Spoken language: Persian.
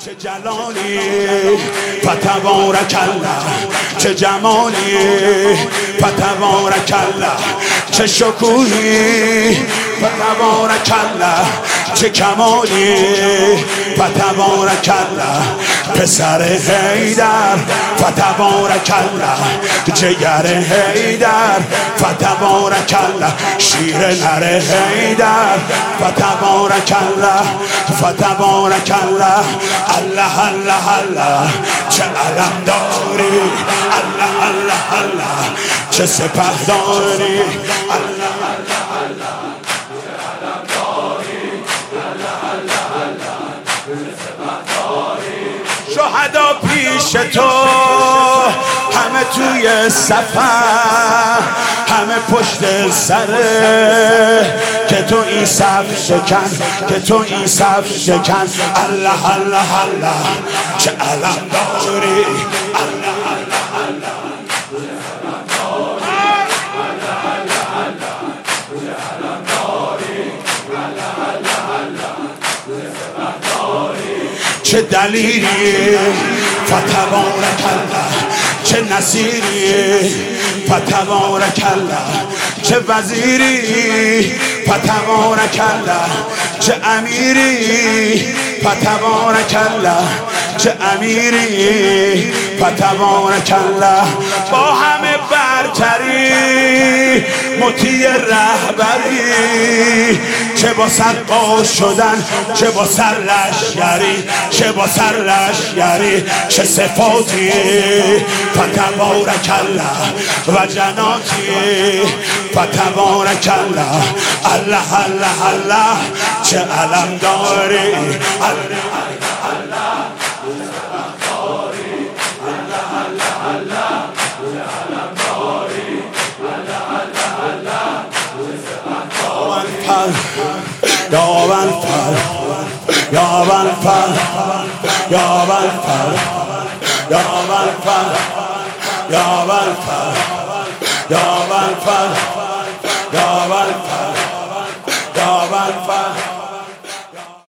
چه جلالی فتبارک الله، چه جمالی فتبارک الله، چه شکوهی فتبارک الله، چه کمالی فتبارک الله، پسر حیدر فتبارک الله، جگر حیدر فتبارک الله، شیر نر حیدر فتبارک الله، فتبارک الله. الله الله الله چه علم داری، الله الله الله چه سپه داری، الله الله الله چه علم داری، الله الله الله چه سپه داری. شهدا پیش تو همه توی سفر، همه پشت سره که تو این صف شکن، که تو این صف شکن. الله الله الله چه علم داری، الله الله الله چه علم داری، الله الله الله چه دلیلی فتبارک الله، چه نصیری فتبارک الله، چه وزیری فتبارک الله، چه امیری فتبارک الله، چه امیری فتبارک الله. با همه برتری مطیع رهبری، چه با سرقا شدن، چه با سرلشگری، چه با سرلشگری، چه صفاتی فتبارک الله و جناتی فتبارک الله. الله الله الله چه علم داری، الله الله الله یا من فر، یا من فر، یا من فر، یا من فر، یا من فر، یا من فر، یا من فر.